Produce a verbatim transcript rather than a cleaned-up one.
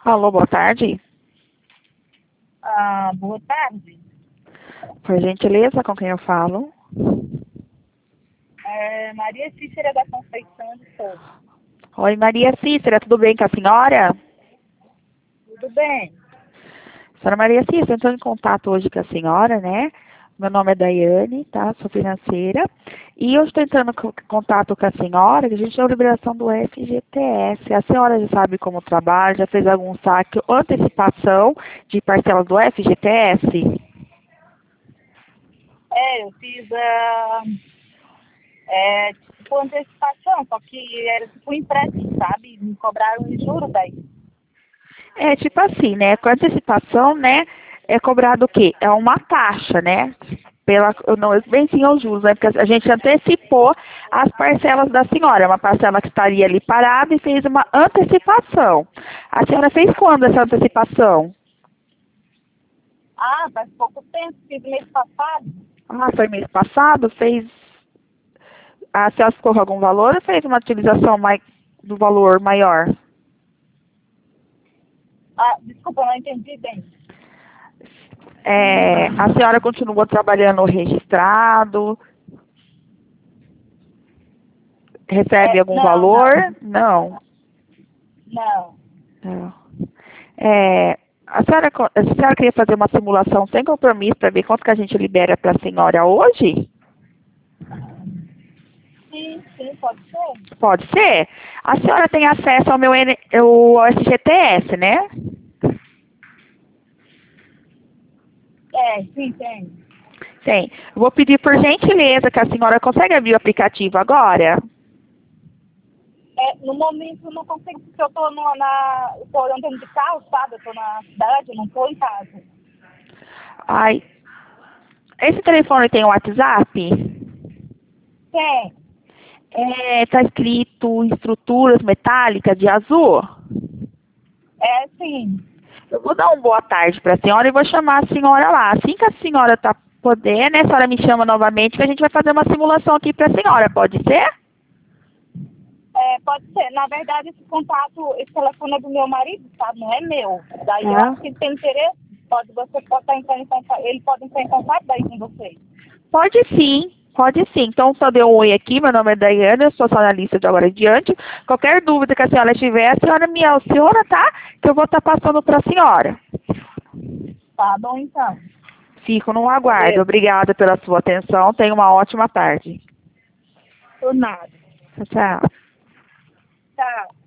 Alô, boa tarde. Ah, boa tarde. Por gentileza, com quem eu falo? É Maria Cícera da Conceição de Souza. Oi, Maria Cícera, tudo bem com a senhora? Tudo bem? Senhora Maria Cícera, estou em contato hoje com a senhora, né? Meu nome é Daiane, tá? Sou financeira. E eu estou entrando em contato com a senhora, que a gente tem a liberação do F G T S. A senhora já sabe como trabalha, já fez algum saque ou antecipação de parcelas do F G T S? É, eu fiz a é, tipo antecipação, só que era tipo empréstimo, sabe? Me cobraram em juros daí. É tipo assim, né? Com antecipação, né? É cobrado o quê? É uma taxa, né? Pela, não, bem sim aos juros, né? Porque a gente antecipou as parcelas da senhora. Uma parcela que estaria ali parada e fez uma antecipação. A senhora fez quando essa antecipação? Ah, faz pouco tempo, fiz mês passado. Ah, foi mês passado? Fez. A senhora ficou com algum valor ou fez uma utilização mai, do valor maior? Ah, desculpa, eu não entendi bem. É, a senhora continuou trabalhando registrado? Recebe É, algum não, valor? não, Não. não. Não. É, a senhora, co- a senhora queria fazer uma simulação sem compromisso para ver quanto que a gente libera para a senhora hoje? Sim, sim, pode ser? Pode ser? A senhora tem acesso ao meu N, o S G T S, né? É, sim, tem. Tem. Eu vou pedir por gentileza que a senhora consegue abrir o aplicativo agora? É, no momento eu não consigo, porque eu tô no, na. Eu tô andando de carro, sabe? Eu tô na cidade, eu não tô em casa. Ai, esse telefone tem o WhatsApp? Tem. É, tá escrito estruturas metálicas de azul? É, sim. Eu vou dar uma boa tarde para a senhora e vou chamar a senhora lá. Assim que a senhora tá poder, né, a senhora me chama novamente que a gente vai fazer uma simulação aqui para a senhora, pode ser? É, pode ser. Na verdade, esse contato, esse telefone é do meu marido, sabe? Não é meu. Daí eu Tá. acho que ele tem interesse. Pode, você pode estar entrando em contato, ele pode entrar em contato daí com vocês. Pode sim, pode sim. Então, só deu um oi aqui, meu nome é Daiane, eu sou sua analista de agora em diante. Qualquer dúvida que a senhora tiver, a senhora me aciona, tá? Que eu vou estar passando para a senhora. Tá bom, então. Fico no aguardo. Beleza. Obrigada pela sua atenção. Tenha uma ótima tarde. Por nada. Tchau, tchau. Tchau.